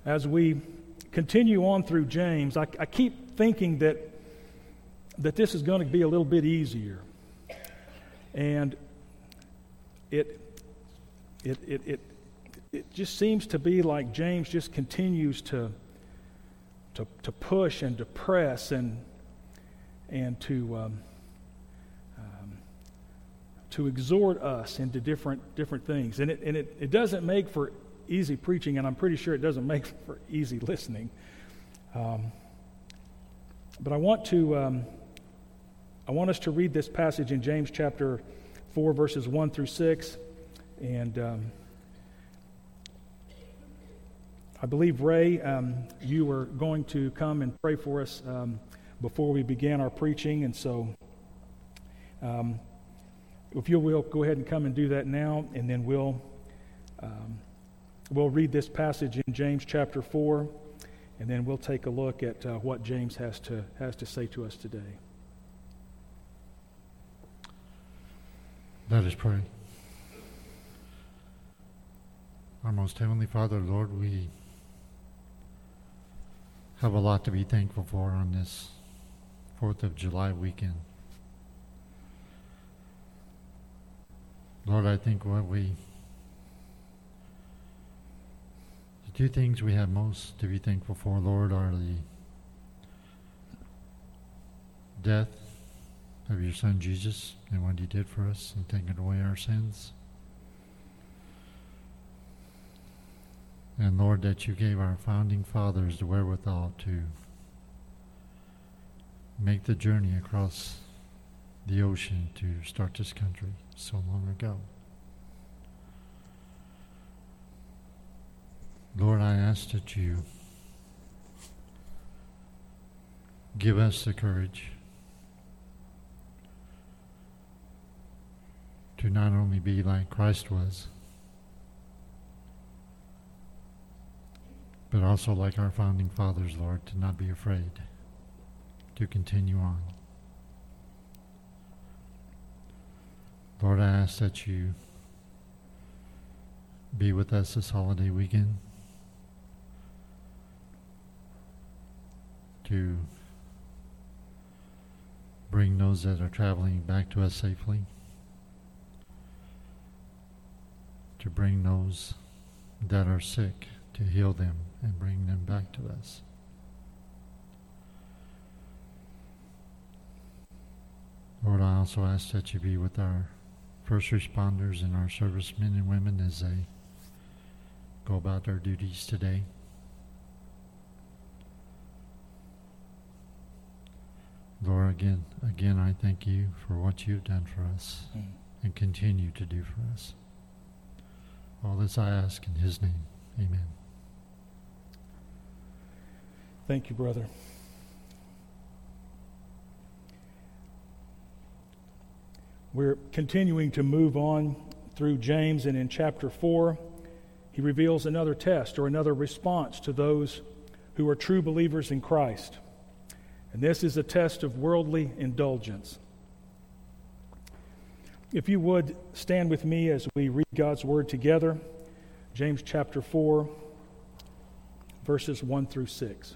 as we continue on through James, I keep thinking that this is going to be a little bit easier. And it just seems to be like James just continues to push and to press and to exhort us into different things. And it doesn't make for easy preaching, and I'm pretty sure it doesn't make for easy listening. But I want us to read this passage in James chapter 4, verses 1 through 6. And I believe, Ray, you were going to come and pray for us before we began our preaching. And so if you will, go ahead and come and do that now, and then we'll read this passage in James chapter 4, and then we'll take a look at what James has to say to us today. Let us pray. Our most Heavenly Father, Lord, we have a lot to be thankful for on this 4th of July weekend. Lord, I think the two things we have most to be thankful for, Lord, are the death of your Son Jesus and what he did for us and taking away our sins. And Lord, that you gave our founding fathers the wherewithal to make the journey across the ocean to start this country so long ago. Lord, I ask that you give us the courage to not only be like Christ was, but also like our founding fathers, Lord, to not be afraid, to continue on. Lord, I ask that you be with us this holiday weekend, to bring those that are traveling back to us safely, to bring those that are sick, to heal them and bring them back to us. Lord, I also ask that you be with our first responders and our servicemen and women as they go about their duties today. Lord, again, I thank you for what you've done for us and continue to do for us. All this I ask in his name. Amen. Thank you, brother. We're continuing to move on through James, and in chapter 4, he reveals another test or another response to those who are true believers in Christ. And this is a test of worldly indulgence. If you would stand with me as we read God's Word together, James chapter 4, verses 1 through 6.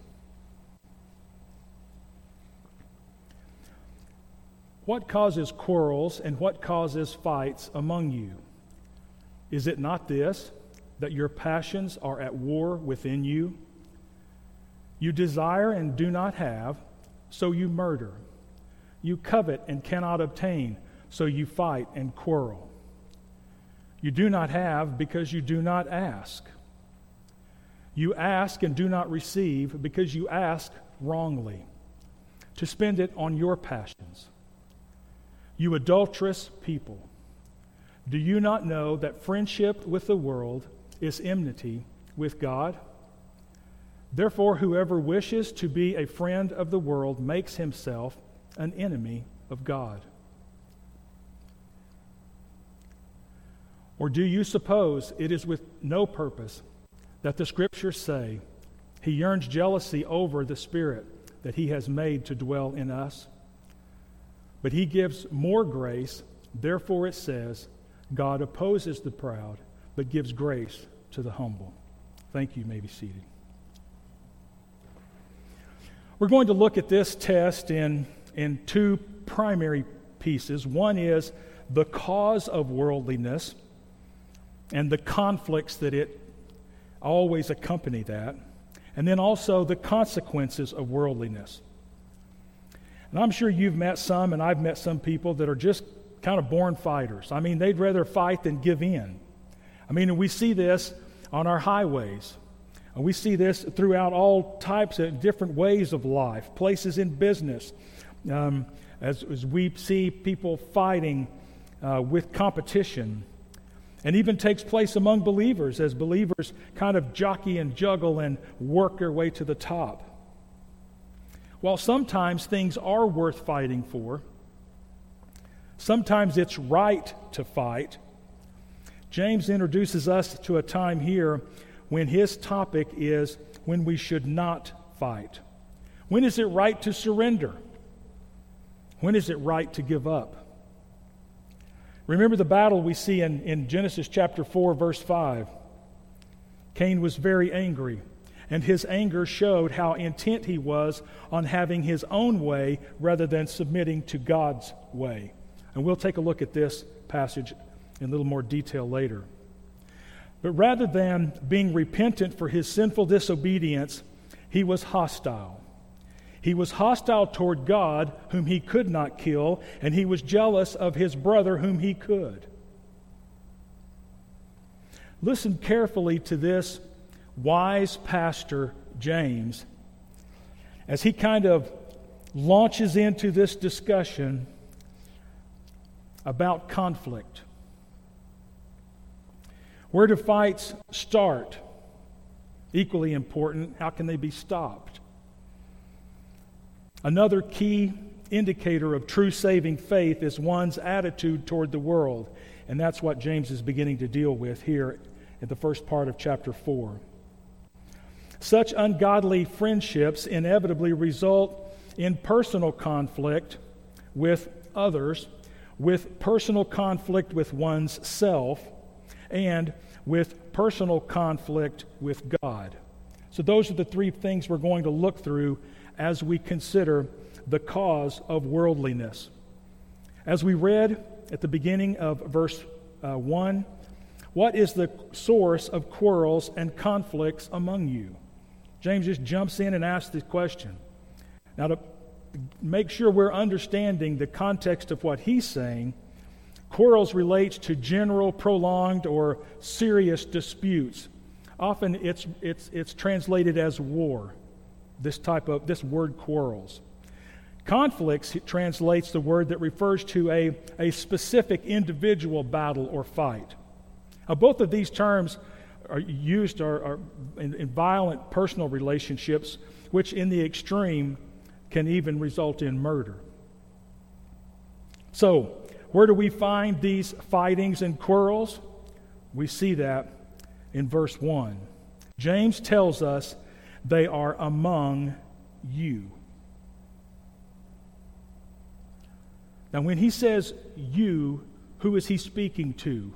What causes quarrels and what causes fights among you? Is it not this, that your passions are at war within you? You desire and do not have, so you murder. You covet and cannot obtain, so you fight and quarrel. You do not have because you do not ask. You ask and do not receive because you ask wrongly, to spend it on your passions. You adulterous people, do you not know that friendship with the world is enmity with God? Therefore, whoever wishes to be a friend of the world makes himself an enemy of God. Or do you suppose it is with no purpose that the Scriptures say, He yearns jealousy over the Spirit that He has made to dwell in us? But He gives more grace, therefore it says, God opposes the proud, but gives grace to the humble. Thank you. You may be seated. We're going to look at this test in two primary pieces. One is the cause of worldliness and the conflicts that it always accompany that, and then also the consequences of worldliness. And I'm sure you've met some, and I've met some people that are just kind of born fighters. I mean, they'd rather fight than give in. I mean, and we see this on our highways. And we see this throughout all types of different ways of life, places in business, as we see people fighting with competition. And even takes place among believers as believers kind of jockey and juggle and work their way to the top. While sometimes things are worth fighting for, sometimes it's right to fight, James introduces us to a time here when his topic is when we should not fight. When is it right to surrender? When is it right to give up? Remember the battle we see in Genesis chapter 4, verse 5. Cain was very angry, and his anger showed how intent he was on having his own way rather than submitting to God's way. And we'll take a look at this passage in a little more detail later. But rather than being repentant for his sinful disobedience, he was hostile. He was hostile toward God, whom he could not kill, and he was jealous of his brother, whom he could. Listen carefully to this wise pastor, James, as he kind of launches into this discussion about conflict. Where do fights start? Equally important, how can they be stopped? Another key indicator of true saving faith is one's attitude toward the world, and that's what James is beginning to deal with here in the first part of chapter 4. Such ungodly friendships inevitably result in personal conflict with others, with personal conflict with one's self, and with personal conflict with God. So those are the three things we're going to look through as we consider the cause of worldliness. As we read at the beginning of verse 1, what is the source of quarrels and conflicts among you? James just jumps in and asks this question. Now, to make sure we're understanding the context of what he's saying, quarrels relates to general, prolonged, or serious disputes. Often it's translated as war. This word quarrels. Conflicts translates the word that refers to a specific individual battle or fight. Now, both of these terms are used in violent personal relationships, which in the extreme can even result in murder. So, where do we find these fightings and quarrels? We see that in verse 1. James tells us they are among you. Now, when he says you, who is he speaking to?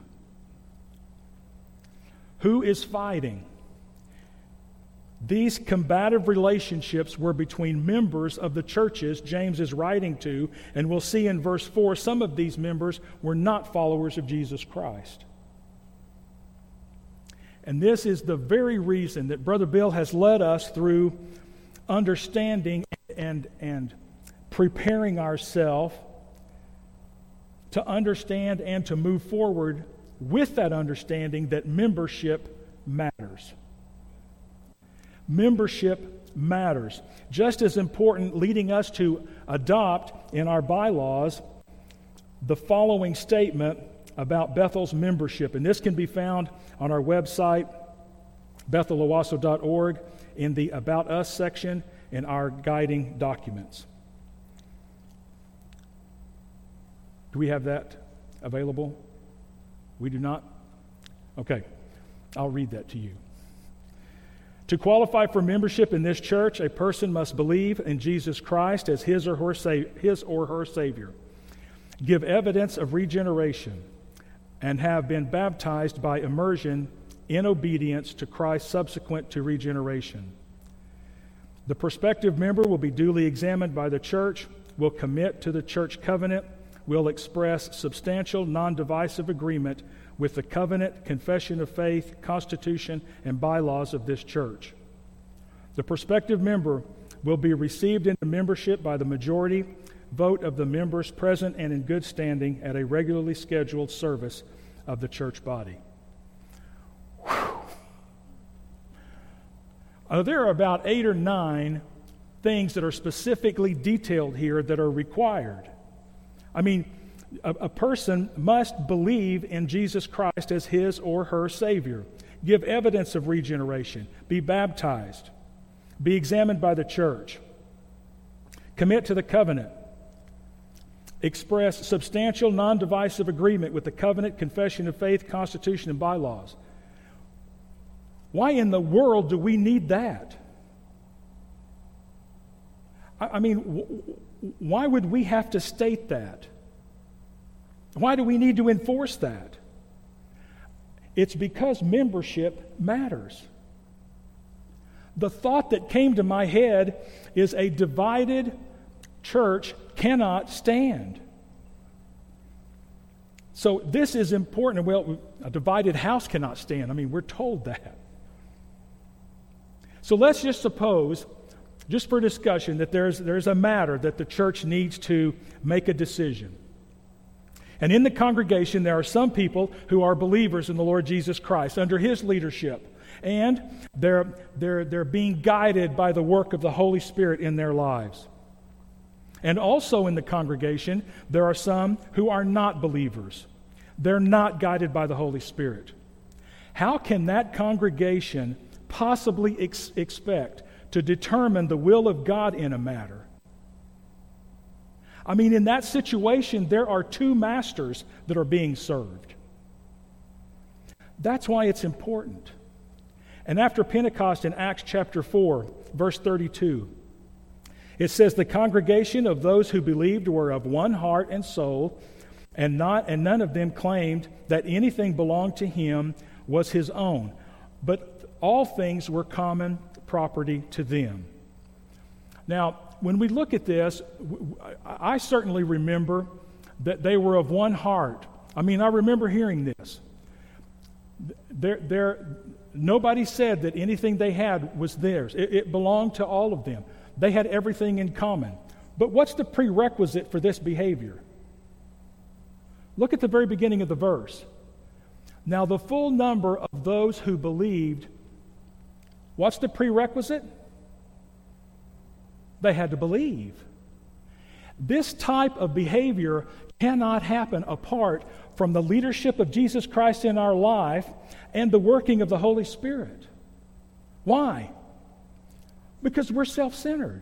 Who is fighting? These combative relationships were between members of the churches James is writing to, and we'll see in verse 4 some of these members were not followers of Jesus Christ. And this is the very reason that Brother Bill has led us through understanding and preparing ourselves to understand and to move forward with that understanding that membership matters. Membership matters. Just as important, leading us to adopt in our bylaws the following statement about Bethel's membership. And this can be found on our website, bethelowasso.org, in the About Us section in our guiding documents. Do we have that available? We do not? Okay, I'll read that to you. To qualify for membership in this church, a person must believe in Jesus Christ as his or her Savior, give evidence of regeneration, and have been baptized by immersion in obedience to Christ subsequent to regeneration. The prospective member will be duly examined by the church, will commit to the church covenant, will express substantial, non-divisive agreement with the covenant, confession of faith, constitution, and bylaws of this church. The prospective member will be received into membership by the majority vote of the members present and in good standing at a regularly scheduled service of the church body. There are about 8 or 9 things that are specifically detailed here that are required. I mean, a person must believe in Jesus Christ as his or her Savior, give evidence of regeneration, be baptized, be examined by the church, commit to the covenant, express substantial, non-divisive agreement with the covenant, confession of faith, constitution, and bylaws. Why in the world do we need that? I mean, why would we have to state that? Why do we need to enforce that? It's because membership matters. The thought that came to my head is a divided church cannot stand. So this is important. Well, a divided house cannot stand. I mean, we're told that. So let's just suppose, just for discussion, that there's a matter that the church needs to make a decision. And in the congregation, there are some people who are believers in the Lord Jesus Christ under His leadership. And they're being guided by the work of the Holy Spirit in their lives. And also in the congregation, there are some who are not believers. They're not guided by the Holy Spirit. How can that congregation possibly expect to determine the will of God in a matter? I mean, in that situation, there are 2 masters that are being served. That's why it's important. And after Pentecost in Acts chapter 4, verse 32, it says, the congregation of those who believed were of one heart and soul, and none of them claimed that anything belonged to him was his own, but all things were common property to them. Now, when we look at this, I certainly remember that they were of one heart. I mean, I remember hearing this. Nobody said that anything they had was theirs. It belonged to all of them. They had everything in common. But what's the prerequisite for this behavior? Look at the very beginning of the verse. Now, the full number of those who believed, what's the prerequisite? They had to believe. This type of behavior cannot happen apart from the leadership of Jesus Christ in our life and the working of the Holy Spirit. Why? Because we're self-centered.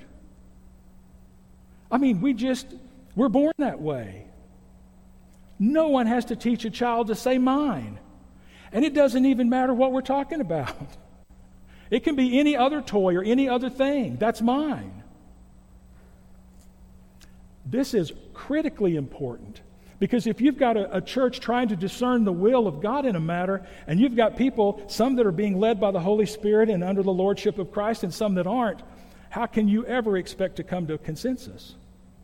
I mean, we're born that way. No one has to teach a child to say mine. And it doesn't even matter what we're talking about. It can be any other toy or any other thing. That's mine. This is critically important, because if you've got a church trying to discern the will of God in a matter, and you've got people, some that are being led by the Holy Spirit and under the lordship of Christ, and some that aren't, how can you ever expect to come to a consensus?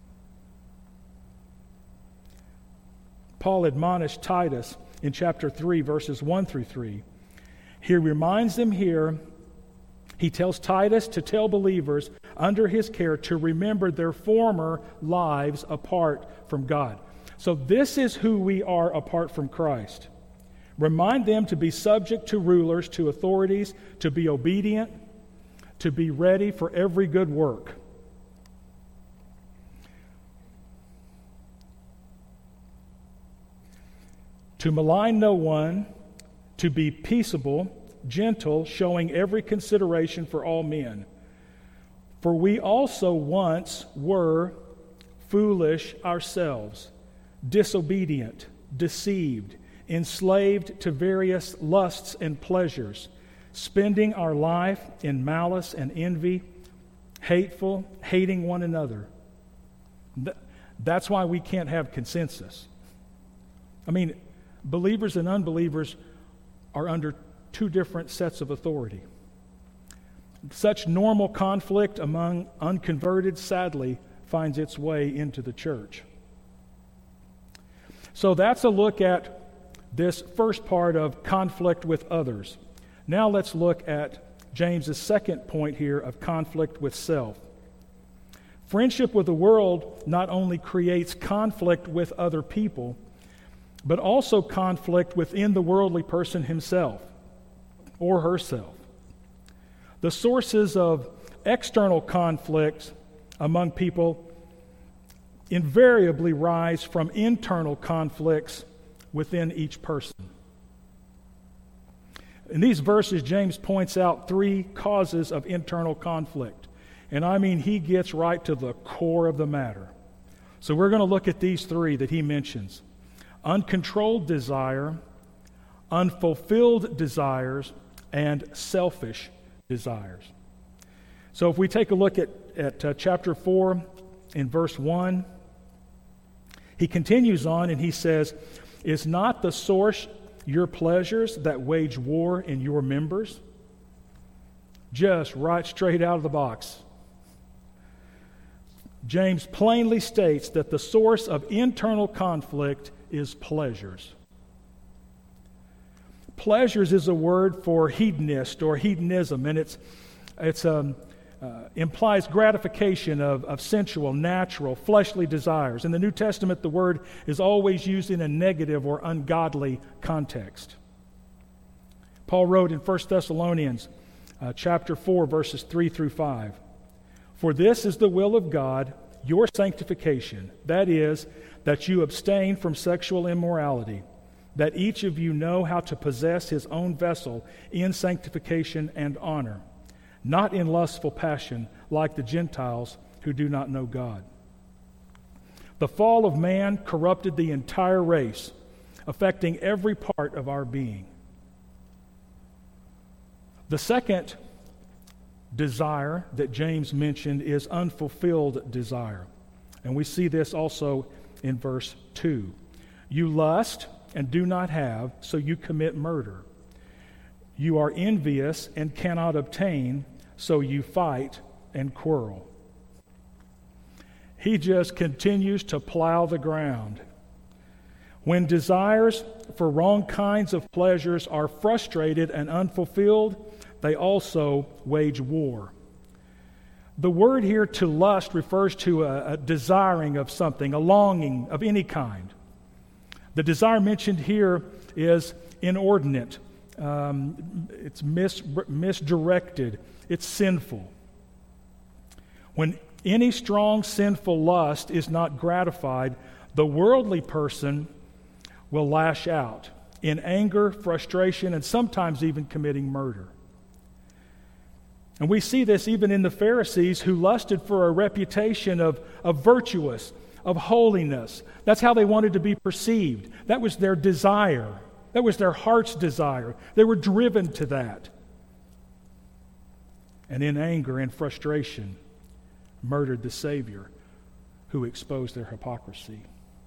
Paul admonished Titus in chapter 3, verses 1 through 3. He reminds them here, he tells Titus to tell believers under his care to remember their former lives apart from God. So this is who we are apart from Christ. Remind them to be subject to rulers, to authorities, to be obedient, to be ready for every good work. To malign no one, to be peaceable, gentle, showing every consideration for all men. For we also once were foolish ourselves, disobedient, deceived, enslaved to various lusts and pleasures, spending our life in malice and envy, hateful, hating one another. That's why we can't have consensus. I mean, believers and unbelievers are under 2 different sets of authority. Such normal conflict among unconverted, sadly, finds its way into the church. So that's a look at this first part of conflict with others. Now let's look at James's second point here of conflict with self. Friendship with the world not only creates conflict with other people, but also conflict within the worldly person himself or herself. The sources of external conflicts among people invariably rise from internal conflicts within each person. In these verses, James points out three causes of internal conflict. And I mean, he gets right to the core of the matter. So we're going to look at these three that he mentions: uncontrolled desire, unfulfilled desires, and selfish desires. So if we take a look at chapter 4 in verse 1, he continues on and he says, "Is not the source your pleasures that wage war in your members?" Just right straight out of the box. James plainly states that the source of internal conflict is pleasures. Pleasures is a word for hedonist or hedonism, and it implies gratification of sensual, natural, fleshly desires. In the New Testament, the word is always used in a negative or ungodly context. Paul wrote in 1 Thessalonians chapter 4, verses 3 through 5, "For this is the will of God, your sanctification, that is, that you abstain from sexual immorality, that each of you know how to possess his own vessel in sanctification and honor, not in lustful passion like the Gentiles who do not know God." The fall of man corrupted the entire race, affecting every part of our being. The second desire that James mentioned is unfulfilled desire. And we see this also in verse 2. "You lust and do not have, so you commit murder. You are envious and cannot obtain, so you fight and quarrel." He just continues to plow the ground. When desires for wrong kinds of pleasures are frustrated and unfulfilled, they also wage war. The word here to lust refers to a desiring of something, a longing of any kind. The desire mentioned here is inordinate. It's misdirected. It's sinful. When any strong sinful lust is not gratified, the worldly person will lash out in anger, frustration, and sometimes even committing murder. And we see this even in the Pharisees, who lusted for a reputation of virtuous, of holiness. That's how they wanted to be perceived. That was their desire. That was their heart's desire. They were driven to that. And in anger and frustration, murdered the Savior who exposed their hypocrisy.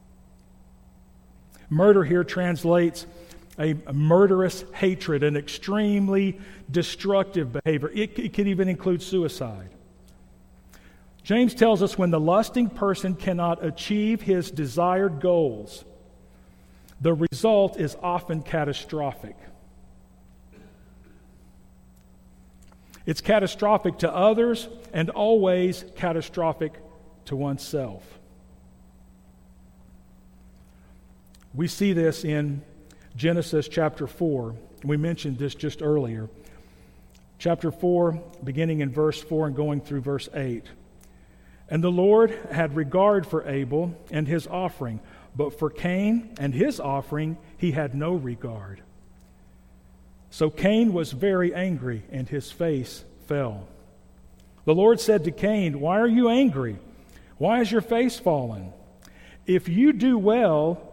Murder here translates a murderous hatred, an extremely destructive behavior. It can even include suicide. James tells us when the lusting person cannot achieve his desired goals, the result is often catastrophic. It's catastrophic to others and always catastrophic to oneself. We see this in Genesis chapter 4. We mentioned this just earlier. Chapter 4, beginning in verse 4 and going through verse 8. "And the Lord had regard for Abel and his offering, but for Cain and his offering he had no regard. So Cain was very angry, and his face fell. The Lord said to Cain, 'Why are you angry? Why is your face fallen? If you do well,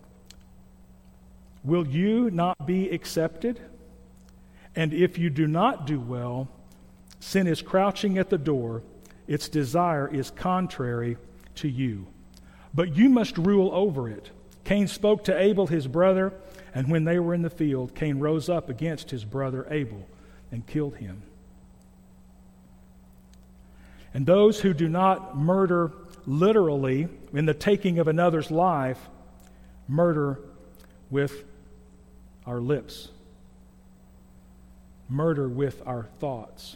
will you not be accepted? And if you do not do well, sin is crouching at the door. Its desire is contrary to you, but you must rule over it.' Cain spoke to Abel his brother, and when they were in the field, Cain rose up against his brother Abel and killed him." And those who do not murder literally in the taking of another's life murder with our lips, murder with our thoughts.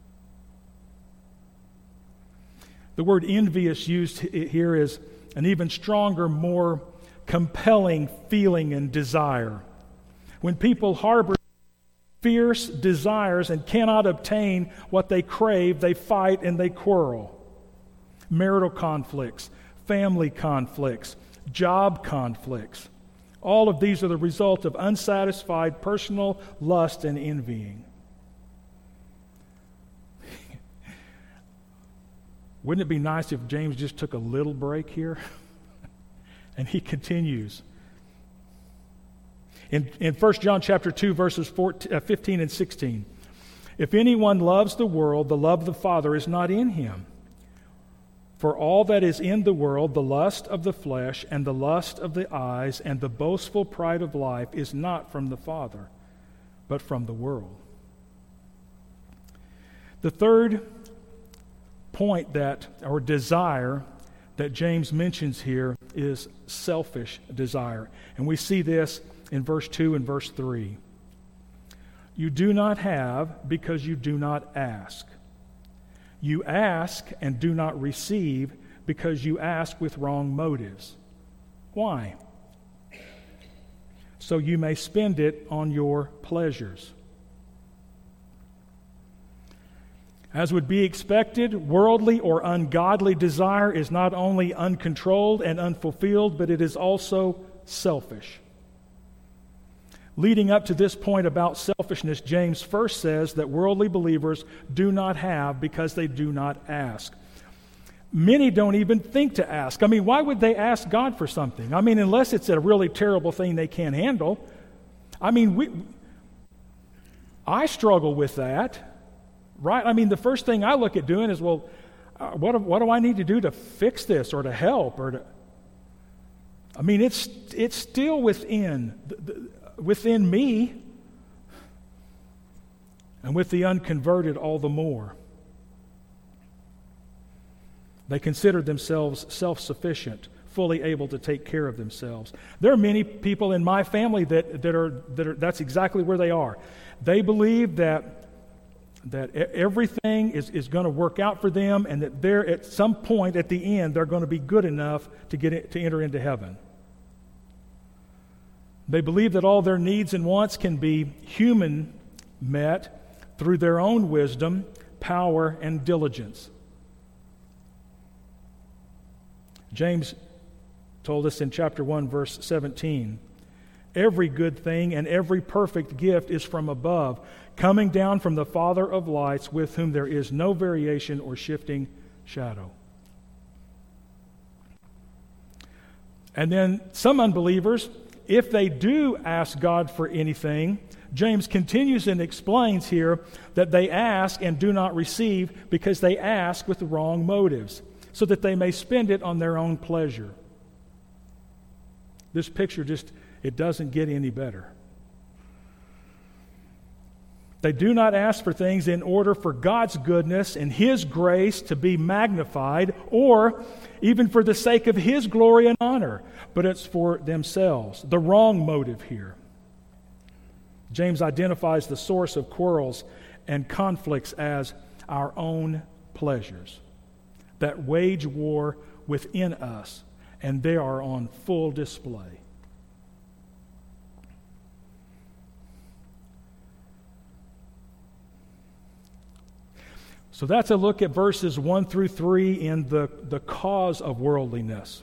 The word envious used here is an even stronger, more compelling feeling and desire. When people harbor fierce desires and cannot obtain what they crave, they fight and they quarrel. Marital conflicts, family conflicts, job conflicts. All of these are the result of unsatisfied personal lust and envying. Wouldn't it be nice if James just took a little break here? And he continues. In 1 John chapter 2, verses 15 and 16, if anyone loves the world, the love of the Father is not in him. For all that is in the world, the lust of the flesh and the lust of the eyes and the boastful pride of life is not from the Father, but from the world. The third point or desire that James mentions here is selfish desire. And we see this in verse 2 and verse 3. You do not have because you do not ask. You ask and do not receive because you ask with wrong motives. Why? So you may spend it on your pleasures. As would be expected, worldly or ungodly desire is not only uncontrolled and unfulfilled, but it is also selfish. Leading up to this point about selfishness, James first says that worldly believers do not have because they do not ask. Many don't even think to ask. I mean, why would they ask God for something? I mean, unless it's a really terrible thing they can't handle. I mean, I struggle with that. Right? I mean, the first thing I look at doing is, well, what do I need to do to fix this or to help or to? I mean, it's still within me, and with the unconverted, all the more. They consider themselves self-sufficient, fully able to take care of themselves. There are many people in my family that are that's exactly where they are. They believe that everything is going to work out for them, and that they're at some point at the end they're going to be good enough to enter into heaven. They believe that all their needs and wants can be human met through their own wisdom, power, and diligence. James told us in chapter 1, verse 17, every good thing and every perfect gift is from above, coming down from the Father of lights, with whom there is no variation or shifting shadow. And then some unbelievers, if they do ask God for anything, James continues and explains here that they ask and do not receive because they ask with the wrong motives, so that they may spend it on their own pleasure. This picture it doesn't get any better. They do not ask for things in order for God's goodness and His grace to be magnified, or even for the sake of His glory and honor, but it's for themselves. The wrong motive here. James identifies the source of quarrels and conflicts as our own pleasures that wage war within us, and they are on full display. So that's a look at verses 1 through 3 in the cause of worldliness.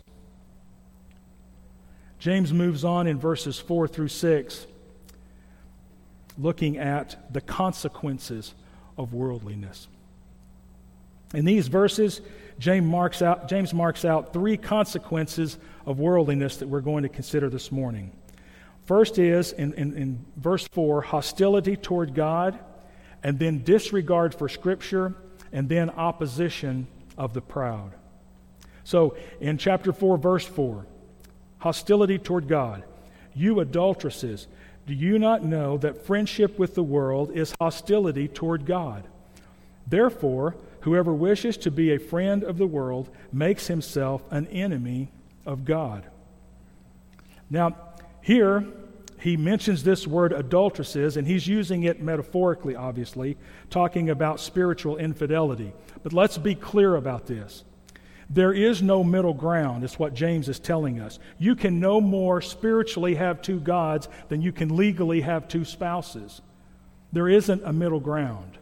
James moves on in verses 4 through 6, looking at the consequences of worldliness. In these verses, James marks out three consequences of worldliness that we're going to consider this morning. First is, in verse 4, hostility toward God, and then disregard for Scripture, and then opposition of the proud. So, in chapter 4, verse 4, hostility toward God. You adulteresses, do you not know that friendship with the world is hostility toward God? Therefore, whoever wishes to be a friend of the world makes himself an enemy of God. Now, here he mentions this word adulteresses, and he's using it metaphorically, obviously, talking about spiritual infidelity. But let's be clear about this. There is no middle ground, is what James is telling us. You can no more spiritually have two gods than you can legally have two spouses. There isn't a middle ground.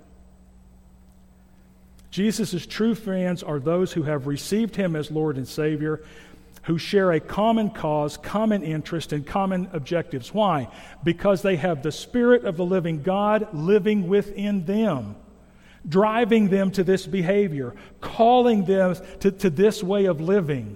Jesus' true friends are those who have received him as Lord and Savior, who share a common cause, common interest, and common objectives. Why? Because they have the Spirit of the living God living within them, driving them to this behavior, calling them to this way of living.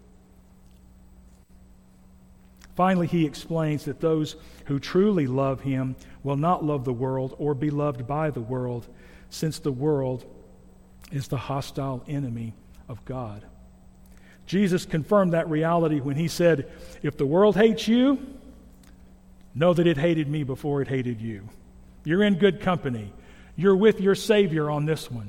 Finally, he explains that those who truly love him will not love the world or be loved by the world, since the world is the hostile enemy of God. Jesus confirmed that reality when he said, if the world hates you, know that it hated me before it hated you. You're in good company. You're with your Savior on this one.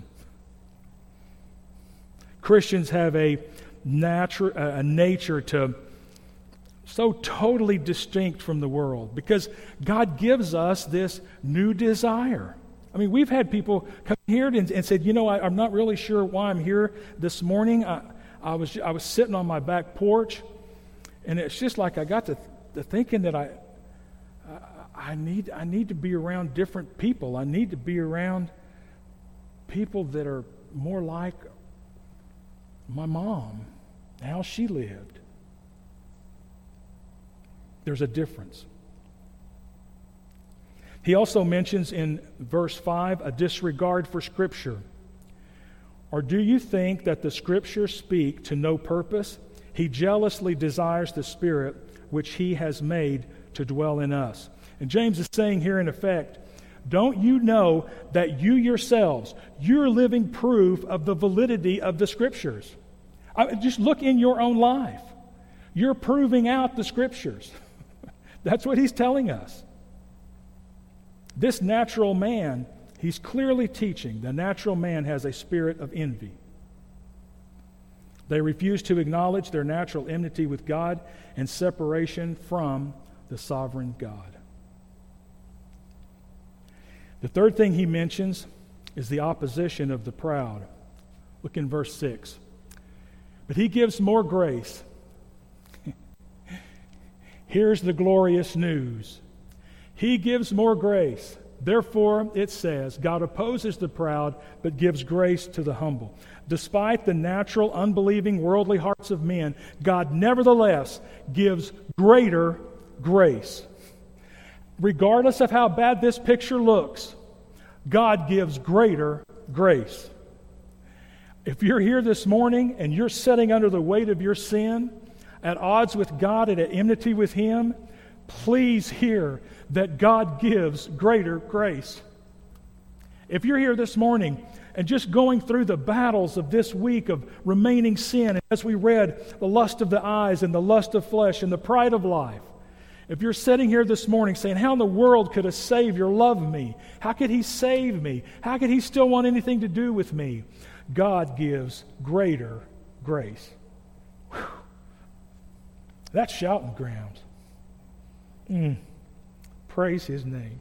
Christians have a nature to so totally distinct from the world because God gives us this new desire. I mean, we've had people come here and said, I'm not really sure why I'm here this morning. I was sitting on my back porch, and it's just like I got to thinking that I need to be around different people. I need to be around people that are more like my mom, how she lived. There's a difference. He also mentions in verse 5 a disregard for Scripture. Or do you think that the Scriptures speak to no purpose? He jealously desires the Spirit which He has made to dwell in us. And James is saying here in effect, don't you know that you yourselves, you're living proof of the validity of the Scriptures? Just look in your own life. You're proving out the Scriptures. That's what he's telling us. This natural man, he's clearly teaching the natural man has a spirit of envy. They refuse to acknowledge their natural enmity with God and separation from the sovereign God. The third thing he mentions is the opposition of the proud. Look in verse 6. But he gives more grace. Here's the glorious news. He gives more grace. Therefore, it says, God opposes the proud, but gives grace to the humble. Despite the natural, unbelieving, worldly hearts of men, God nevertheless gives greater grace. Regardless of how bad this picture looks, God gives greater grace. If you're here this morning and you're sitting under the weight of your sin, at odds with God and at enmity with Him, please hear that God gives greater grace. If you're here this morning and just going through the battles of this week of remaining sin, as we read, the lust of the eyes and the lust of flesh and the pride of life, if you're sitting here this morning saying, how in the world could a Savior love me? How could He save me? How could He still want anything to do with me? God gives greater grace. Whew. That's shouting ground. Praise His name.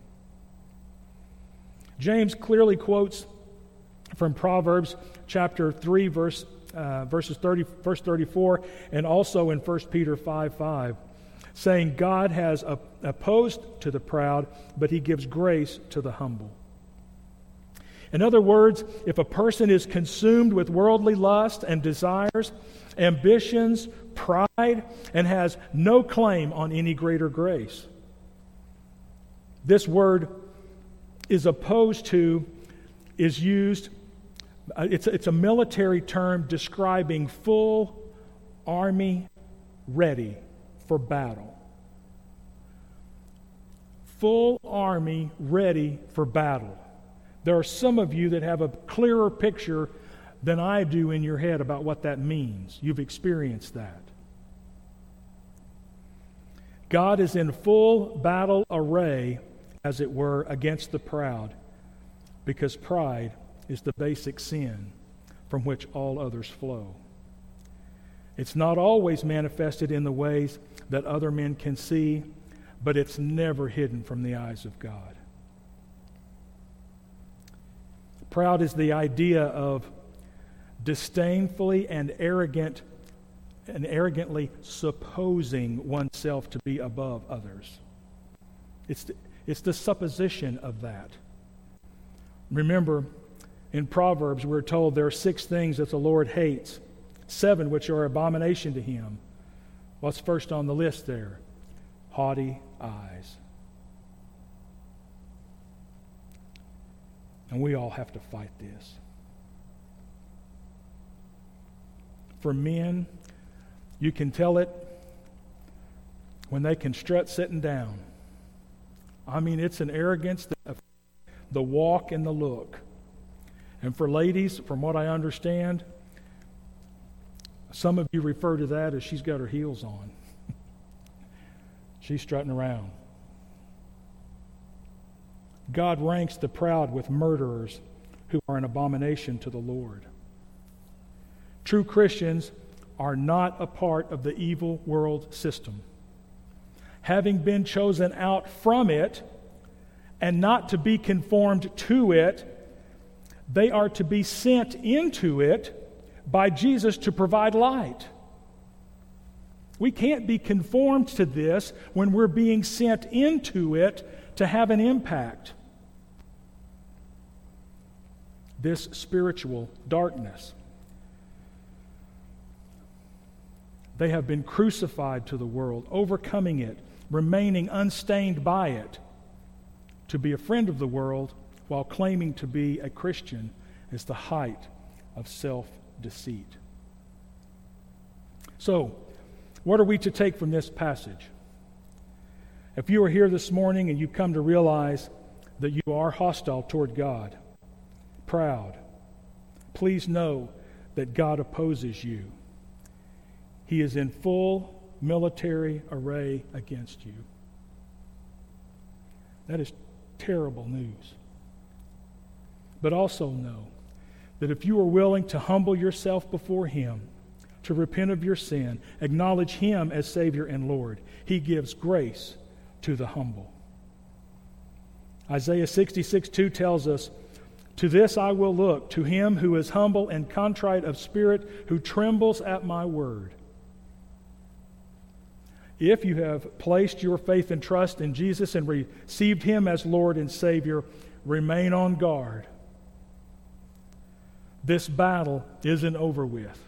James clearly quotes from Proverbs chapter 3, verse 34, and also in 1 Peter 5:5, saying, God has opposed to the proud, but He gives grace to the humble. In other words, if a person is consumed with worldly lust and desires, ambitions, pride, and has no claim on any greater grace. This word is opposed to, is used, it's a military term describing full army ready for battle. Full army ready for battle. There are some of you that have a clearer picture than I do in your head about what that means. You've experienced that. God is in full battle array, as it were, against the proud, because pride is the basic sin from which all others flow. It's not always manifested in the ways that other men can see, but it's never hidden from the eyes of God. Proud is the idea of disdainfully and arrogantly supposing oneself to be above others. It's the supposition of that. Remember, in Proverbs, we're told there are 6 things that the Lord hates, 7 which are abomination to him. What's first on the list there? Haughty eyes. And we all have to fight this. For men, you can tell it when they can strut sitting down. I mean, it's an arrogance, the walk and the look. And for ladies, from what I understand, some of you refer to that as she's got her heels on. She's strutting around. God ranks the proud with murderers who are an abomination to the Lord. True Christians are not a part of the evil world system. Having been chosen out from it and not to be conformed to it, they are to be sent into it by Jesus to provide light. We can't be conformed to this when we're being sent into it to have an impact. This spiritual darkness. They have been crucified to the world, overcoming it, remaining unstained by it. To be a friend of the world while claiming to be a Christian is the height of self-deceit. So, what are we to take from this passage? If you are here this morning and you come to realize that you are hostile toward God, proud, please know that God opposes you. He is in full military array against you. That is terrible news. But also know that if you are willing to humble yourself before Him, to repent of your sin, acknowledge Him as Savior and Lord, He gives grace to the humble. Isaiah 66:2 tells us, "To this I will look, to him who is humble and contrite of spirit, who trembles at my word." If you have placed your faith and trust in Jesus and received Him as Lord and Savior, remain on guard. This battle isn't over with.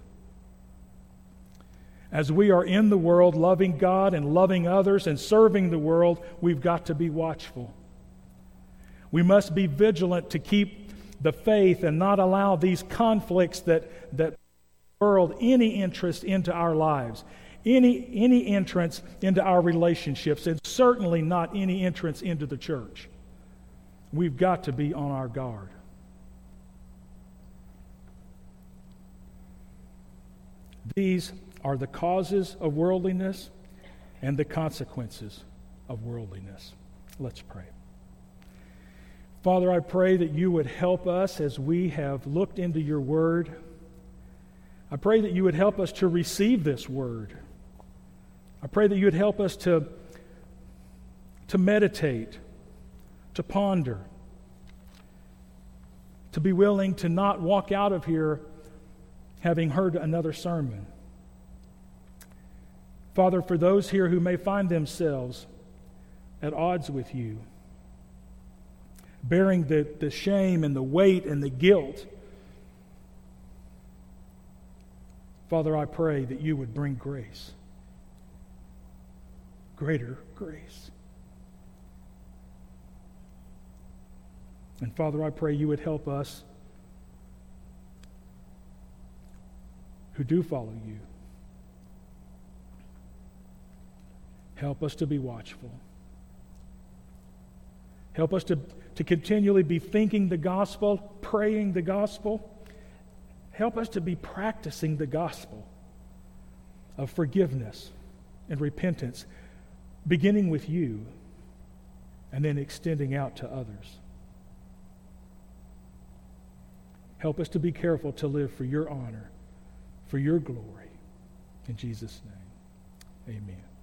As we are in the world, loving God and loving others and serving the world, we've got to be watchful. We must be vigilant to keep the faith and not allow these conflicts that world any interest into our lives, any entrance into our relationships, and certainly not any entrance into the church. We've got to be on our guard. These are the causes of worldliness and the consequences of worldliness. Let's pray. Father, I pray that you would help us as we have looked into your word. I pray that you would help us to receive this word. I pray that you would help us to meditate, to ponder, to be willing to not walk out of here having heard another sermon. Father, for those here who may find themselves at odds with you, bearing the shame and the weight and the guilt, Father, I pray that you would bring grace, greater grace. And Father, I pray you would help us who do follow you. Help us to be watchful. Help us to continually be thinking the gospel, praying the gospel. Help us to be practicing the gospel of forgiveness and repentance, beginning with you and then extending out to others. Help us to be careful to live for your honor, for your glory. In Jesus' name, amen.